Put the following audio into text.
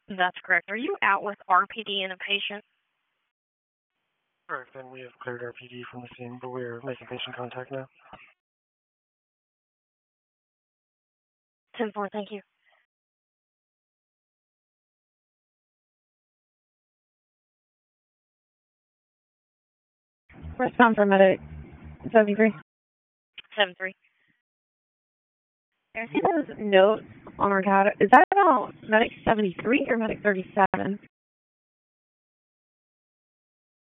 That's correct. Are you out with RPD and a patient? Correct, then we have cleared our PD from the scene, but we're making patient contact now. 10-4, thank you. Respond for medic 73. 7-3. I see those notes on our data. Is that about medic 73 or medic 37?